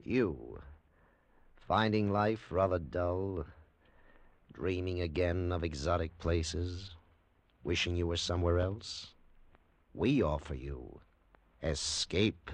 You, finding life rather dull, dreaming again of exotic places, wishing you were somewhere else? We offer you escape.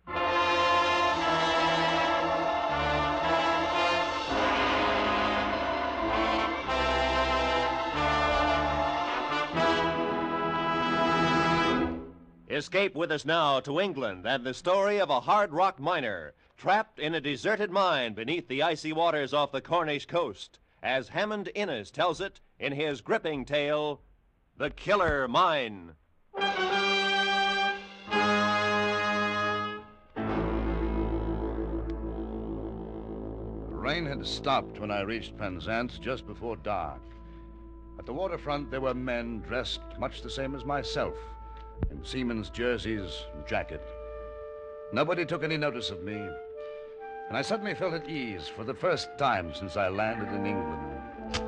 Escape with us now to England and the story of a hard rock miner trapped in a deserted mine beneath the icy waters off the Cornish coast, as Hammond Innes tells it in his gripping tale, The Killer Mine. The rain had stopped when I reached Penzance just before dark. At the waterfront, there were men dressed much the same as myself, in seamen's jerseys and jacket. Nobody took any notice of me, and I suddenly felt at ease for the first time since I landed in England.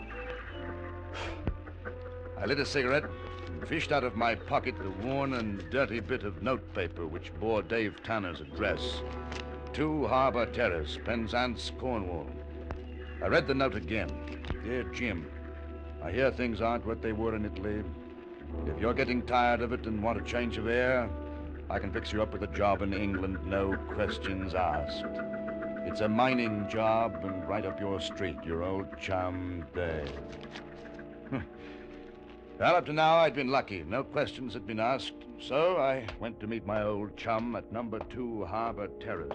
I lit a cigarette and fished out of my pocket the worn and dirty bit of notepaper which bore Dave Tanner's address, 2 Harbour Terrace, Penzance, Cornwall. I read the note again. Dear Jim, I hear things aren't what they were in Italy. If you're getting tired of it and want a change of air, I can fix you up with a job in England, no questions asked. It's a mining job and right up your street, your old chum, Dave. Well, up to now, I'd been lucky. No questions had been asked. So I went to meet my old chum at number 2 Harbour Terrace.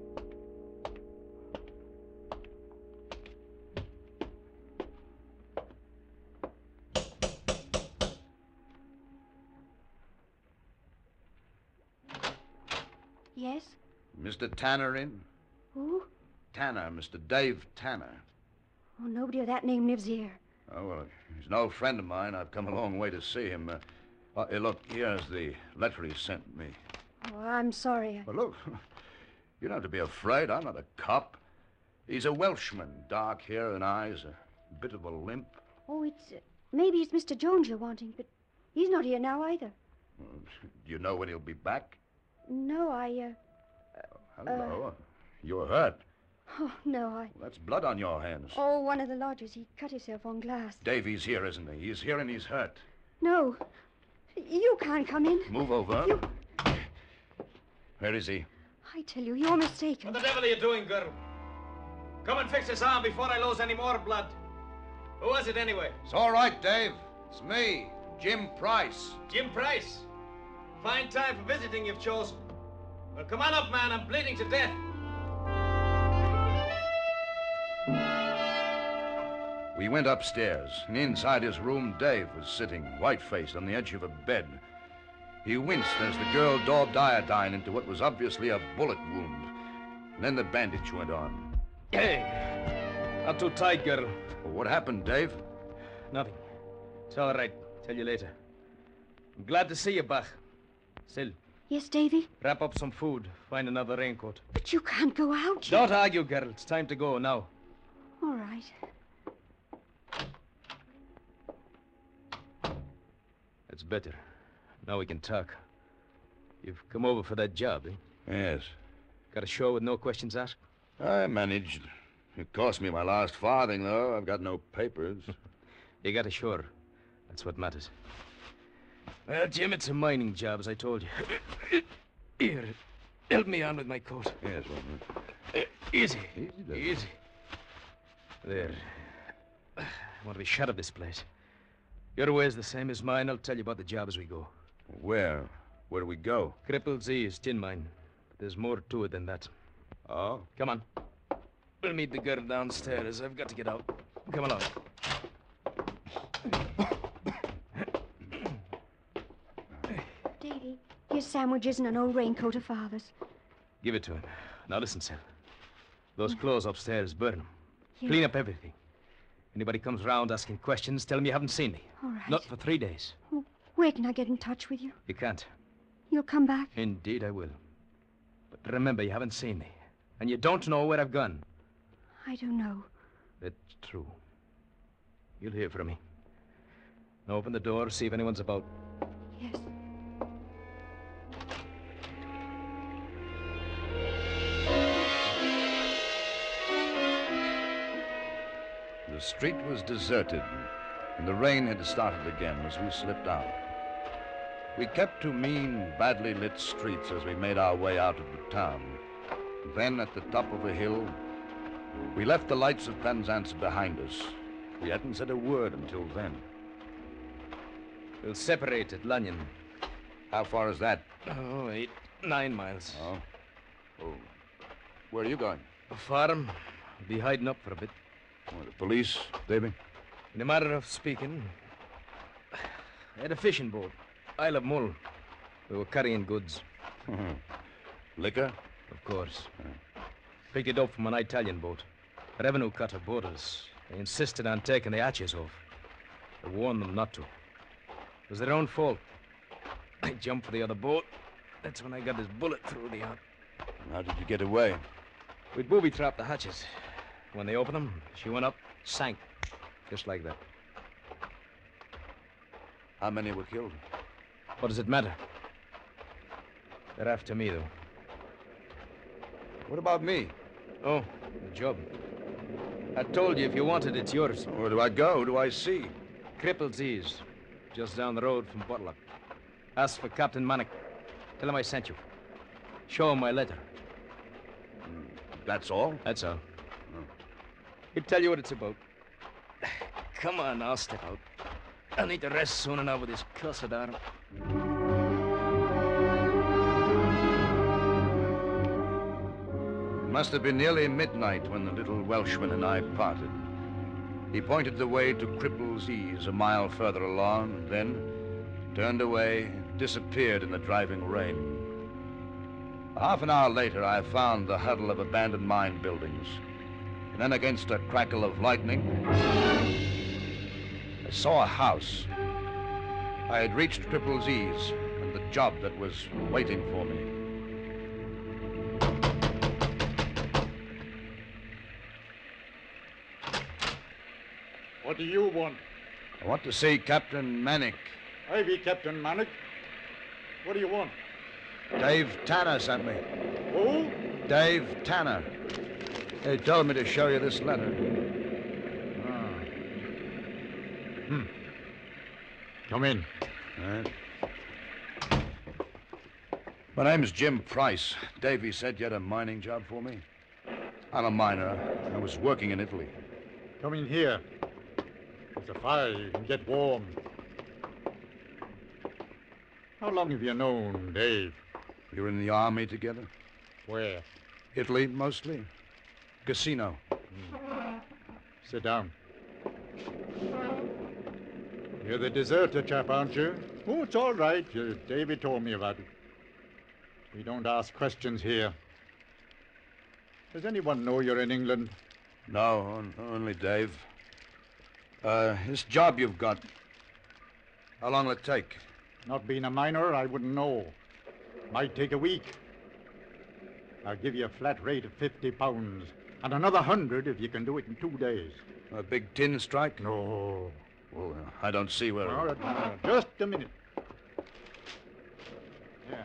Yes? Mr. Tanner in? Who? Tanner, Mr. Dave Tanner. Oh, nobody of that name lives here. Oh, well, he's an old friend of mine. I've come a long way to see him. Hey, look, here's the letter he sent me. Oh, I'm sorry. Well, look, you don't have to be afraid. I'm not a cop. He's a Welshman, dark hair and eyes, a bit of a limp. Oh, maybe it's Mr. Jones you're wanting, but he's not here now either. Do you know when he'll be back? No, Hello. You're hurt. Oh, no, Well, that's blood on your hands. Oh, one of the lodgers. He cut himself on glass. Davy's here, isn't he? He's here and he's hurt. No. You can't come in. Move over. You... Where is he? I tell you, you're mistaken. What the devil are you doing, girl? Come and fix his arm before I lose any more blood. Who was it, anyway? It's all right, Dave. It's me, Jim Price. Jim Price. Fine time for visiting you've chosen. Well, come on up, man. I'm bleeding to death. We went upstairs, and inside his room, Dave was sitting, white-faced, on the edge of a bed. He winced as the girl daubed iodine into what was obviously a bullet wound. And then the bandage went on. Hey, not too tight, girl. Well, what happened, Dave? Nothing. It's all right. Tell you later. I'm glad to see you, Bach. Still, Yes, Davy? wrap up some food. Find another raincoat. But you can't go out. Don't argue, girl. It's time to go now. All right. That's better. Now we can talk. You've come over for that job, eh? Yes. Got ashore with no questions asked? I managed. It cost me my last farthing, though. I've got no papers. You got ashore. That's what matters. Well, Jim, it's a mining job, as I told you. Here, help me on with my coat. Yes, well, Easy. Easy, Dave. Easy. There. I want to be shut of this place. Your way's the same as mine. I'll tell you about the job as we go. Where? Where do we go? Crippled Z's tin mine. But there's more to it than that. Oh? Come on. We'll meet the girl downstairs. I've got to get out. Come along. Davy, here's sandwiches and an old raincoat of Father's. Give it to him. Now listen, Sal. Those clothes upstairs, burn them. Yeah. Clean up everything. Anybody comes round asking questions, tell them you haven't seen me. All right. Not for 3 days. Oh, where can I get in touch with you? You can't. You'll come back? Indeed, I will. But remember, you haven't seen me. And you don't know where I've gone. I don't know. That's true. You'll hear from me. Now open the door, see if anyone's about. Yes. The street was deserted, and the rain had started again as we slipped out. We kept to mean, badly lit streets as we made our way out of the town. Then, at the top of a hill, we left the lights of Penzance behind us. We hadn't said a word until then. We'll separate at Lanyon. How far is that? Oh, 8, 9 miles. Oh. Where are you going? A farm. I'll be hiding up for a bit. Oh, the police, Davy? In a matter of speaking, I had a fishing boat, Isle of Mull. We were carrying goods. Liquor? Of course. Picked it up from an Italian boat. A revenue cutter bought us. They insisted on taking the hatches off. I warned them not to. It was their own fault. I jumped for the other boat. That's when I got this bullet through the arm. How did you get away? We'd booby-trapped the hatches. When they opened them, she went up, sank. Just like that. How many were killed? What does it matter? They're after me, though. What about me? Oh, the job. I told you if you want it, it's yours. Where do I go? Who do I see? Cripple's Ease, just down the road from Butler. Ask for Captain Manick. Tell him I sent you. Show him my letter. That's all? That's all. He'll tell you what it's about. Come on, I'll step out. I need to rest soon enough with this cussed arm. It must have been nearly midnight when the little Welshman and I parted. He pointed the way to Cripple's Ease a mile further along, and then turned away and disappeared in the driving rain. Half an hour later, I found the huddle of abandoned mine buildings. And then against a crackle of lightning, I saw a house. I had reached Cripple's Ease and the job that was waiting for me. What do you want? I want to see Captain Manick. I be Captain Manick. What do you want? Dave Tanner sent me. Who? Dave Tanner. He told me to show you this letter. Come in. All right. My name's Jim Price. Davey said you had a mining job for me. I'm a miner. I was working in Italy. Come in here. There's a fire. You can get warm. How long have you known Dave? We were in the army together. Where? Italy, mostly. Casino. Sit down. You're the deserter chap, aren't you? Oh, it's all right. Davy told me about it. We don't ask questions here. Does anyone know you're in England? No, only Dave. This job you've got, how long will it take? Not being a miner, I wouldn't know. Might take a week. I'll give you a flat rate of £50, and another 100 if you can do it in 2 days. A big tin strike? No. Well, I don't see where... All right, now, just a minute. Yeah.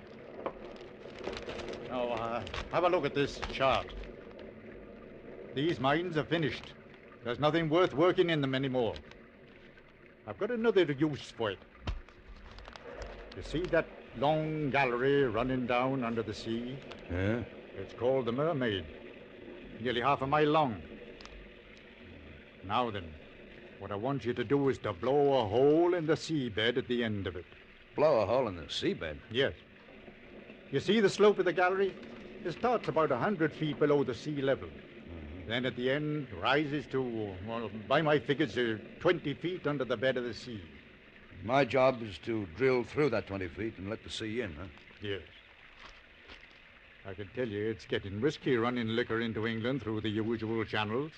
Now, have a look at this chart. These mines are finished. There's nothing worth working in them anymore. I've got another use for it. You see that long gallery running down under the sea? Yeah? It's called the Mermaid. Nearly half a mile long. Now then, what I want you to do is to blow a hole in the seabed at the end of it. Blow a hole in the seabed? Yes. You see the slope of the gallery? It starts about 100 feet below the sea level. Then at the end, rises to, well, by my figures, 20 feet under the bed of the sea. My job is to drill through that 20 feet and let the sea in, huh? Yes. I can tell you it's getting risky running liquor into England through the usual channels.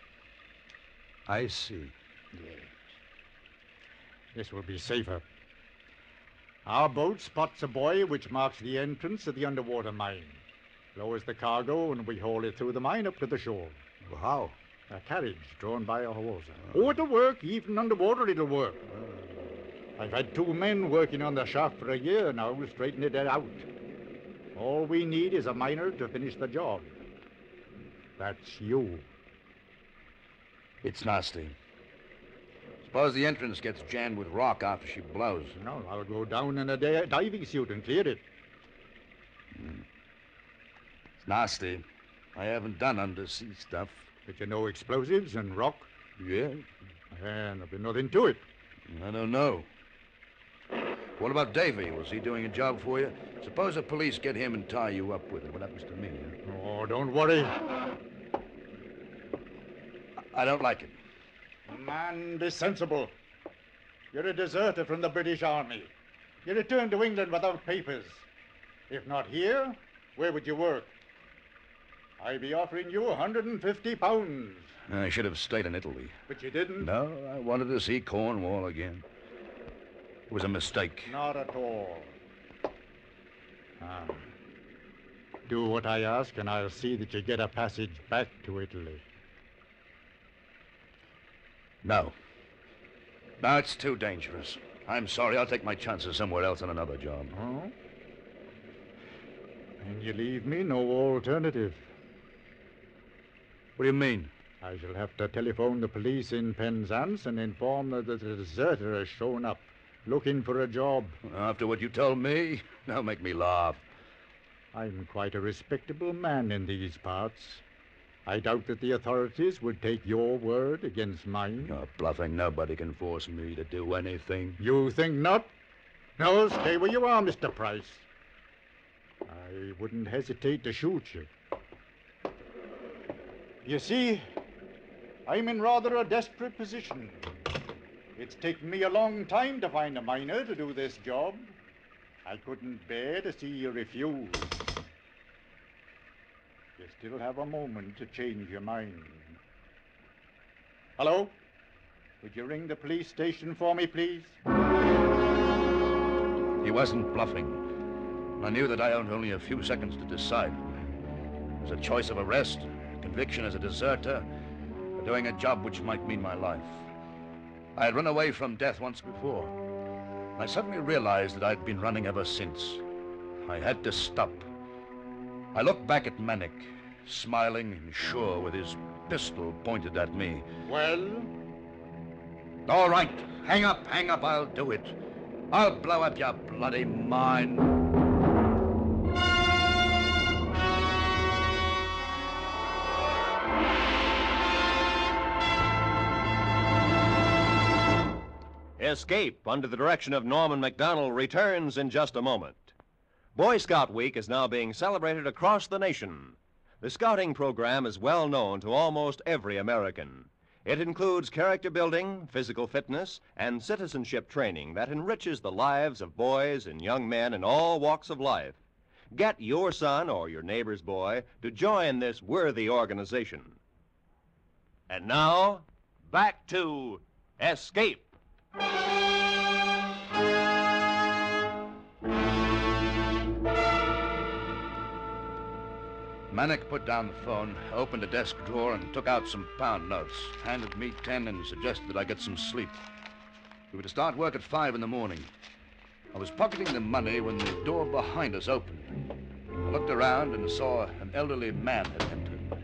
I see. Yes. This will be safer. Our boat spots a buoy which marks the entrance of the underwater mine. Lowers the cargo and we haul it through the mine up to the shore. Well, how? A carriage drawn by a horse. Oh, it'll work. Even underwater it'll work. I've had 2 men working on the shaft for a year now, straightening it out. All we need is a miner to finish the job. That's you. It's nasty. Suppose the entrance gets jammed with rock after she blows. No, I'll go down in a diving suit and clear it. It's nasty. I haven't done undersea stuff. But you know explosives and rock? Yeah? And there'll be nothing to it. I don't know. What about Davy? Was he doing a job for you? Suppose the police get him and tie you up with it. What happens to me? Huh? Oh, don't worry. I don't like it. Man, be sensible. You're a deserter from the British Army. You returned to England without papers. If not here, where would you work? I'd be offering you £150. I should have stayed in Italy. But you didn't? No, I wanted to see Cornwall again. It was a mistake. Not at all. Do what I ask, and I'll see that you get a passage back to Italy. No. No, it's too dangerous. I'm sorry. I'll take my chances somewhere else on another job. Oh? And you leave me no alternative. What do you mean? I shall have to telephone the police in Penzance and inform them that a deserter has shown up, looking for a job. After what you told me? Now make me laugh. I'm quite a respectable man in these parts. I doubt that the authorities would take your word against mine. You're bluffing. Nobody can force me to do anything. You think not? No, stay where you are, Mr. Price. I wouldn't hesitate to shoot you. You see, I'm in rather a desperate position. It's taken me a long time to find a miner to do this job. I couldn't bear to see you refuse. You still have a moment to change your mind. Hello? Would you ring the police station for me, please? He wasn't bluffing. I knew that I owned only a few seconds to decide. It was a choice of arrest, conviction as a deserter, or doing a job which might mean my life. I had run away from death once before. I suddenly realized that I'd been running ever since. I had to stop. I looked back at Manick, smiling and sure with his pistol pointed at me. Well? All right, hang up, I'll do it. I'll blow up your bloody mind. Escape, under the direction of Norman Macdonnell, returns in just a moment. Boy Scout Week is now being celebrated across the nation. The scouting program is well known to almost every American. It includes character building, physical fitness, and citizenship training that enriches the lives of boys and young men in all walks of life. Get your son or your neighbor's boy to join this worthy organization. And now, back to Escape. Manick put down the phone, opened a desk drawer, and took out some pound notes, handed me 10 and suggested that I get some sleep. We were to start work at 5 in the morning. I was pocketing the money when the door behind us opened. I looked around and saw an elderly man had entered.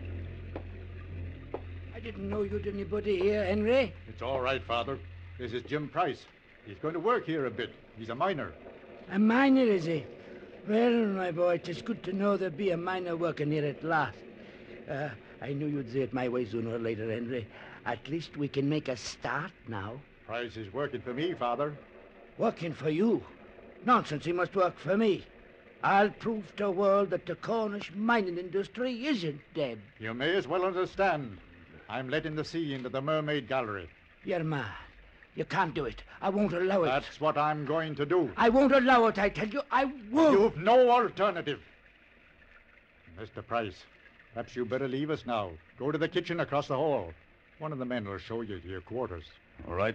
I didn't know you'd anybody here, Henry. It's all right, Father. This is Jim Price. He's going to work here a bit. He's a miner. A miner, is he? Well, my boy, 'tis good to know there be a miner working here at last. I knew you'd say it my way sooner or later, Henry. At least we can make a start now. Price is working for me, Father. Working for you? Nonsense, he must work for me. I'll prove to the world that the Cornish mining industry isn't dead. You may as well understand. I'm letting the sea into the Mermaid Gallery. You're mad. You can't do it. I won't allow it. That's what I'm going to do. I won't allow it, I tell you. I won't. You've no alternative. Mr. Price, perhaps you better leave us now. Go to the kitchen across the hall. One of the men will show you to your quarters. All right.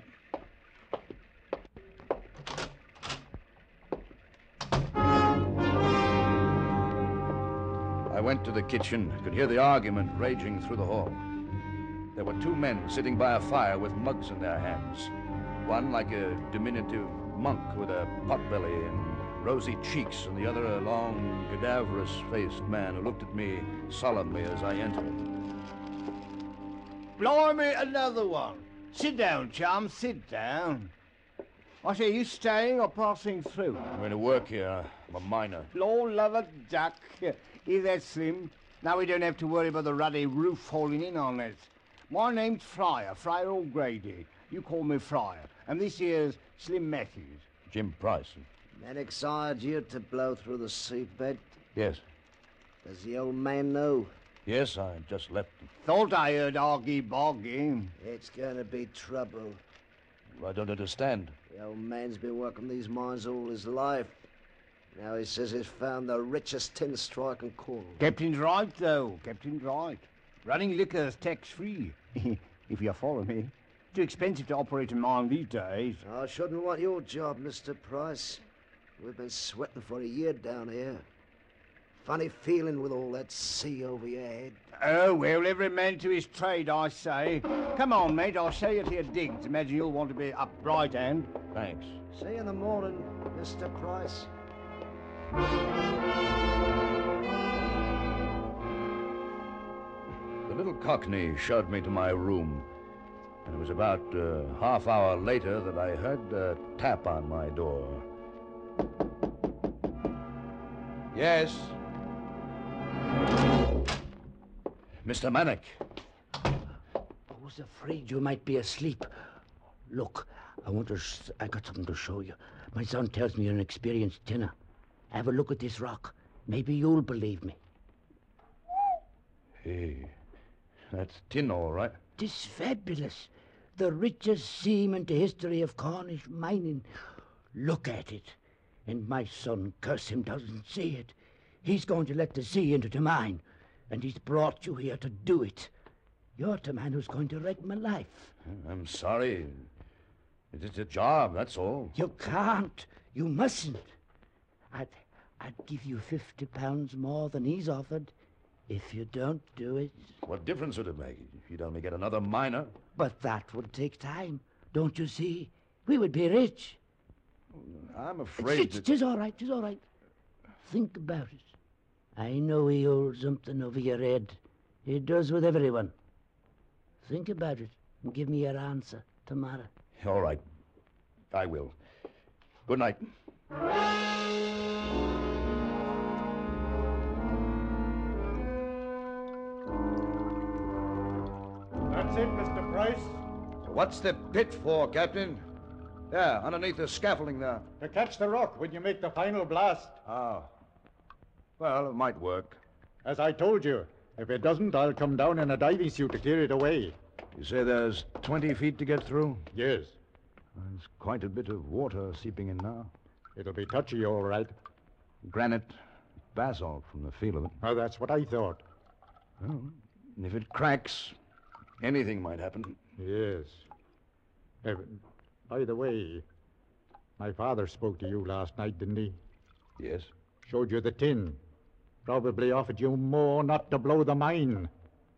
I went to the kitchen, could hear the argument raging through the hall. There were 2 men sitting by a fire with mugs in their hands. One like a diminutive monk with a potbelly and rosy cheeks, and the other a long, cadaverous-faced man who looked at me solemnly as I entered. Blimey, another one. Sit down, chum, sit down. I say, you staying or passing through? I'm going to work here. I'm a miner. Lord love a duck. Is that Slim? Now we don't have to worry about the ruddy roof falling in on us. My name's Fryer O'Grady. You call me Fryer. And this here's Slim Matthews. Jim Price. Mannix hired you to blow through the seabed. Yes. Does the old man know? Yes, I just left him. Thought I heard argy-bargy. It's gonna be trouble. I don't understand. The old man's been working these mines all his life. Now he says he's found the richest tin strike in Cornwall. Captain's right, though. Captain's right. Running liquor's tax-free, if you follow me. Too expensive to operate a mine these days. I shouldn't want your job, Mr. Price. We've been sweating for a year down here. Funny feeling with all that sea over your head. Oh, well, every man to his trade, I say. Come on, mate, I'll show you to your digs. Imagine you'll want to be up right hand. Thanks. See you in the morning, Mr. Price. The little cockney showed me to my room, and it was about a half hour later that I heard a tap on my door. Yes? Mr. Manick. I was afraid you might be asleep. Look, I got something to show you. My son tells me you're an experienced tinner. Have a look at this rock. Maybe you'll believe me. Hey, that's tin, all right. This fabulous. The richest seam in the history of Cornish mining. Look at it. And my son, curse him, doesn't see it. He's going to let the sea into the mine. And he's brought you here to do it. You're the man who's going to wreck my life. I'm sorry. It's a job, that's all. You can't. You mustn't. I'd give you £50 more than he's offered if you don't do it. What difference would it make? You'd only get another miner. But that would take time. Don't you see? We would be rich. I'm afraid that... Tis all right, tis all right. Think about it. I know he holds something over your head. He does with everyone. Think about it and give me your answer tomorrow. All right. I will. Good night. That's it, Mr. Price. What's the pit for, Captain? Yeah, underneath the scaffolding there. To catch the rock when you make the final blast. Oh. Well, it might work. As I told you, if it doesn't, I'll come down in a diving suit to clear it away. You say there's 20 feet to get through? Yes. There's quite a bit of water seeping in now. It'll be touchy, all right. Granite, basalt from the feel of it. Oh, that's what I thought. Well, if it cracks, anything might happen. Yes. By the way, my father spoke to you last night, didn't he? Yes. Showed you the tin. Probably offered you more not to blow the mine.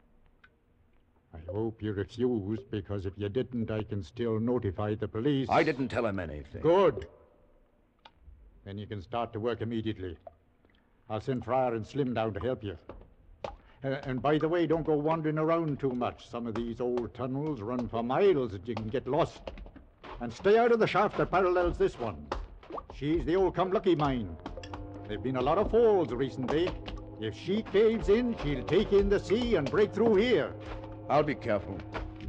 I hope you refused, because if you didn't, I can still notify the police. I didn't tell him anything. Good. Then you can start to work immediately. I'll send Fryer and Slim down to help you. And by the way, don't go wandering around too much. Some of these old tunnels run for miles and you can get lost. And stay out of the shaft that parallels this one. She's the old Cumlucky mine. There've been a lot of falls recently. If she caves in, she'll take in the sea and break through here. I'll be careful.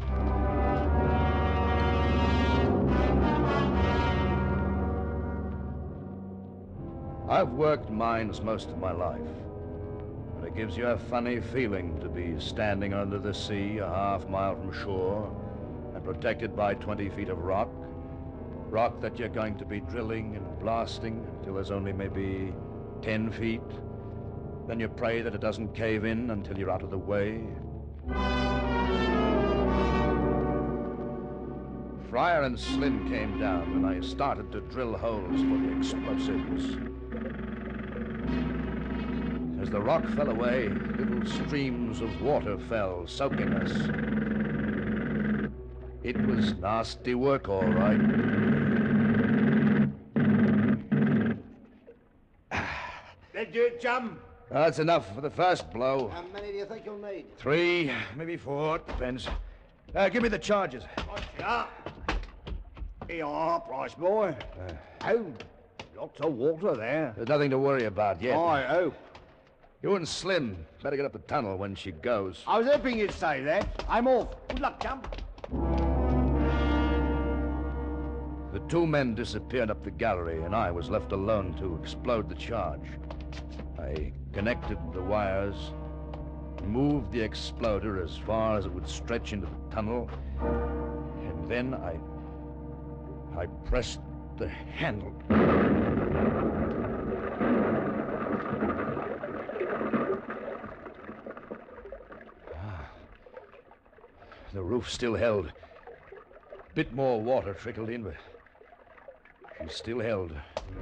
I've worked mines most of my life. And it gives you a funny feeling to be standing under the sea a half-mile from shore and protected by 20 feet of rock. Rock that you're going to be drilling and blasting until there's only maybe 10 feet. Then you pray that it doesn't cave in until you're out of the way. Fryer and Slim came down and I started to drill holes for the explosives. As the rock fell away, little streams of water fell, soaking us. It was nasty work, all right. That do it, chum? That's enough for the first blow. How many do you think you'll need? 3, maybe 4, depends. Give me the charges. Yeah. Here you are, Price boy. Oh, lots of water there. There's nothing to worry about yet. I hope. You and Slim better get up the tunnel when she goes. I was hoping you'd say that. I'm off. Good luck, chum. The two men disappeared up the gallery, and I was left alone to explode the charge. I connected the wires, moved the exploder as far as it would stretch into the tunnel, and then I pressed the handle. The roof still held. Bit more water trickled in, but she still held.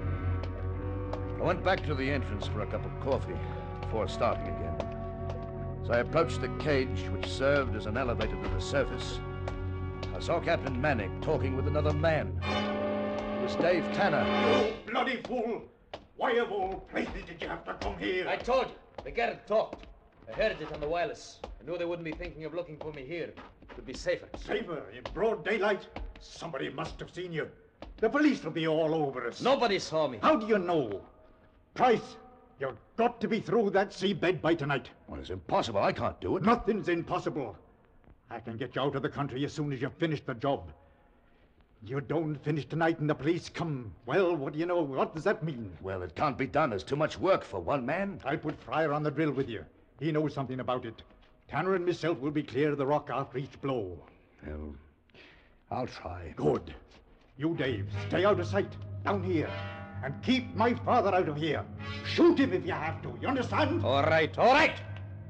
I went back to the entrance for a cup of coffee before starting again. As I approached the cage, which served as an elevator to the surface, I saw Captain Manick talking with another man. It was Dave Tanner. You bloody fool! Why of all places did you have to come here? I told you. The guard talked. I heard it on the wireless. I knew they wouldn't be thinking of looking for me here. It would be safer. Safer in broad daylight? Somebody must have seen you. The police will be all over us. Nobody saw me. How do you know? Price, you've got to be through that seabed by tonight. Well, it's impossible. I can't do it. Nothing's impossible. I can get you out of the country as soon as you've finished the job. You don't finish tonight and the police come. Well, what do you know? What does that mean? Well, it can't be done. There's too much work for one man. I'll put Fryer on the drill with you. He knows something about it. Tanner and myself will be clear of the rock after each blow. Well, I'll try. Good. You, Dave, stay out of sight, down here. And keep my father out of here. Shoot him if you have to. You understand? All right, all right.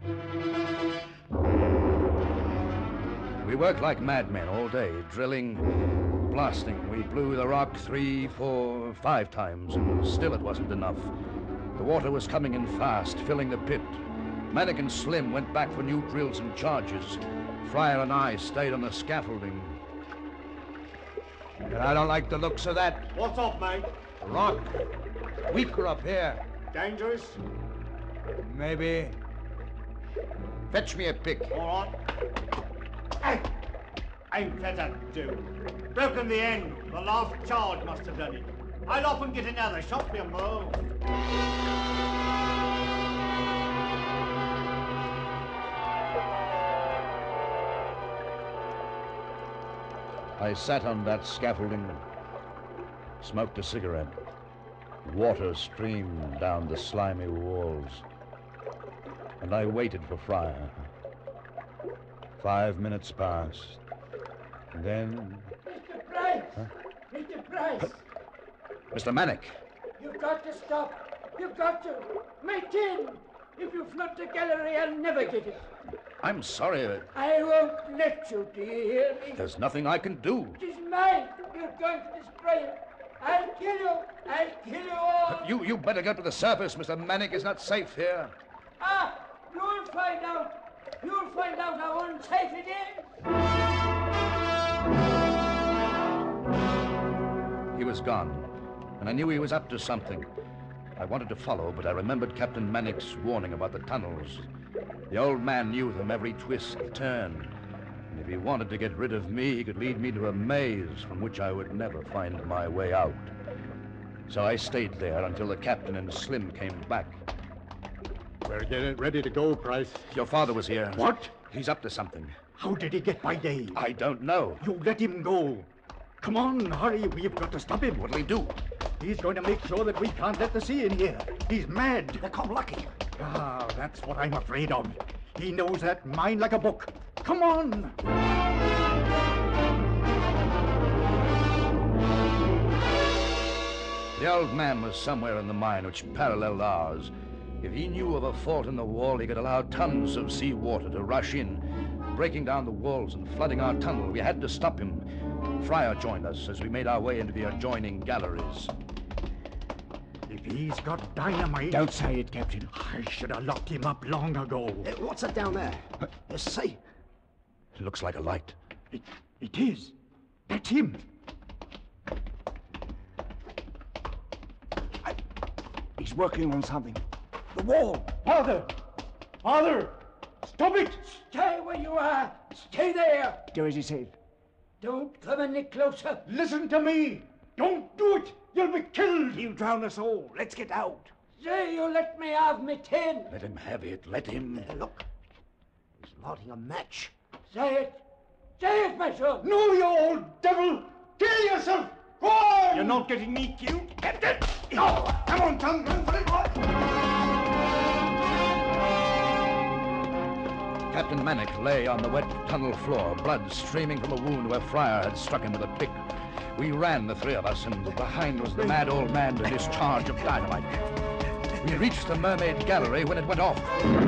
We worked like madmen all day, drilling, blasting. We blew the rock 3, 4, 5 times, and still it wasn't enough. The water was coming in fast, filling the pit. Manick and Slim went back for new drills and charges. Fryer and I stayed on the scaffolding. And I don't like the looks of that. What's up, mate? Rock. Weaker up here. Dangerous? Maybe. Fetch me a pick. All right. Ain't better do. Broken the end. The last charge must have done it. I'll often get another shot for you, Mo. I sat on that scaffolding, smoked a cigarette. Water streamed down the slimy walls. And I waited for Fryer. 5 minutes passed. Then... Mr. Price! Huh? Mr. Price! Mr. Manick! You've got to stop. You've got to. My tin! If you flood the gallery, I'll never get it. I'm sorry. I won't let you, do you hear me? There's nothing I can do. It is mine. You're going to destroy it. I'll kill you. I'll kill you all. You better get to the surface. Mr. Manick is not safe here. Ah, you'll find out. You'll find out how unsafe it is. He was gone, and I knew he was up to something. I wanted to follow, but I remembered Captain Manick's warning about the tunnels. The old man knew them, every twist and turn. And if he wanted to get rid of me, he could lead me to a maze from which I would never find my way out. So I stayed there until the captain and Slim came back. We're getting ready to go, Price. Your father was here. What? He's up to something. How did he get by Dave? I don't know. You let him go. Come on, hurry. We've got to stop him. What'll he do? He's going to make sure that we can't let the sea in here. He's mad. They come lucky. Ah, that's what I'm afraid of. He knows that mine like a book. Come on! The old man was somewhere in the mine which paralleled ours. If he knew of a fault in the wall, he could allow tons of sea water to rush in, breaking down the walls and flooding our tunnel. We had to stop him. Fryer joined us as we made our way into the adjoining galleries. If he's got dynamite... Don't say it, Captain. I should have locked him up long ago. What's that down there? See? It looks like a light. It is. That's him. He's working on something. The wall. Father! Father! Stop it! Stay where you are. Stay there. Do as he said. Don't come any closer. Listen to me. Don't do it. You'll be killed. He'll drown us all. Let's get out. Say you let me have me tin. Let him have it. Let him. Look, he's lighting a match. Say it. Say it, my son. No, you old devil. Kill yourself. Go on. You're not getting me killed. Captain. No. Come on, Tom. Run for it, boy. Captain Mannix lay on the wet tunnel floor, blood streaming from a wound where Fryer had struck him with a pick. We ran, the three of us, and behind was the mad old man with his charge of dynamite. We reached the mermaid gallery when it went off.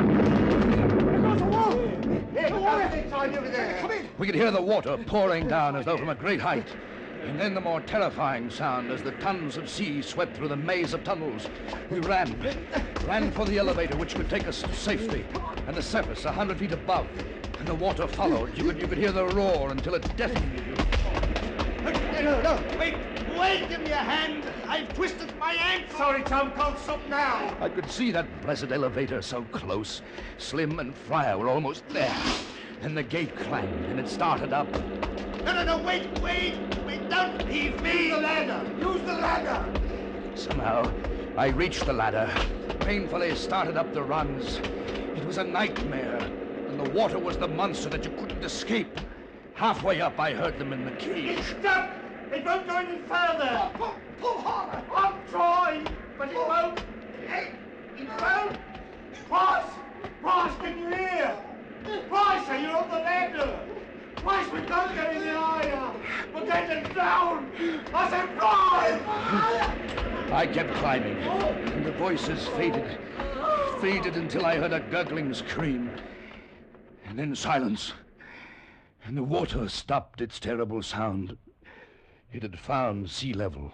We could hear the water pouring down as though from a great height. And then the more terrifying sound as the tons of sea swept through the maze of tunnels. We ran for the elevator which could take us to safety, and the surface 100 feet above. And the water followed. You could hear the roar until it deafened you. No. Wait, give me a hand. I've twisted my ankle. Sorry, Tom, can't stop now. I could see that blessed elevator so close. Slim and Fryer were almost there. Then the gate clanged and it started up. No, wait. Don't leave me. Use the ladder. Somehow, I reached the ladder, painfully started up the rungs. It was a nightmare, and the water was the monster that you couldn't escape. Halfway up, I heard them in the cage. It's stuck. It won't go any further. Pull harder. I'm trying, but it won't. It won't. Price, can you hear? Price, you're on the ladder. Price, we can't get any higher. We're getting down. I said, Price! I kept climbing, and the voices faded until I heard a gurgling scream. And then silence. And the water stopped its terrible sound. It had found sea level.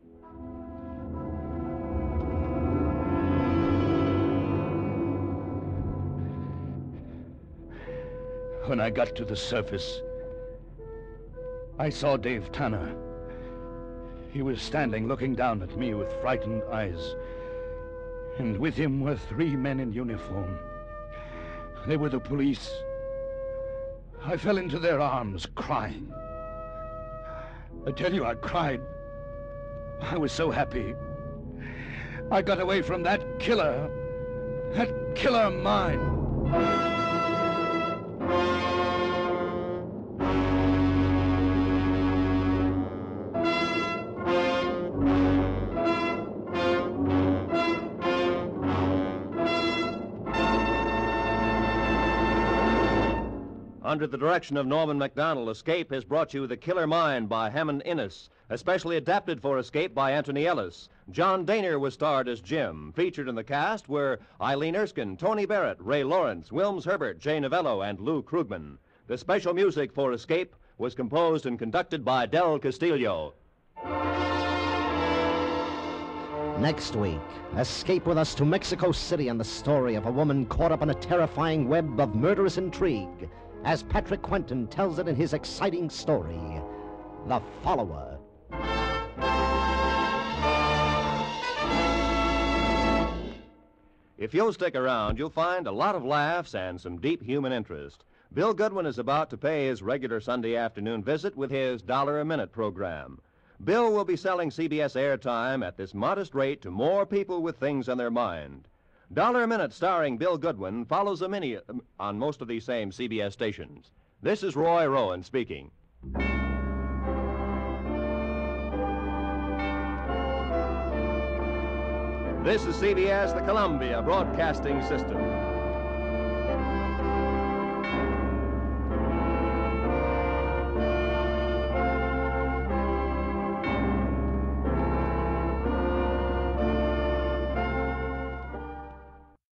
When I got to the surface, I saw Dave Tanner. He was standing looking down at me with frightened eyes. And with him were 3 men in uniform. They were the police. I fell into their arms, crying. I tell you, I cried. I was so happy. I got away from that killer mine. 'Under the direction of Norman Macdonald, Escape has brought you The Killer Mine by Hammond Innes, especially adapted for Escape by Anthony Ellis. John Daner was starred as Jim. Featured in the cast were Eileen Erskine, Tony Barrett, Ray Lawrence, Wilms Herbert, Jay Novello, and Lou Krugman. The special music for Escape was composed and conducted by Del Castillo. Next week, escape with us to Mexico City and the story of a woman caught up in a terrifying web of murderous intrigue, as Patrick Quentin tells it in his exciting story, The Follower. If you'll stick around, you'll find a lot of laughs and some deep human interest. Bill Goodwin is about to pay his regular Sunday afternoon visit with his $1-a-minute program. Bill will be selling CBS airtime at this modest rate to more people with things on their mind. $1 a Minute starring Bill Goodwin follows a mini on most of these same CBS stations. This is Roy Rowan speaking. This is CBS, the Columbia Broadcasting System.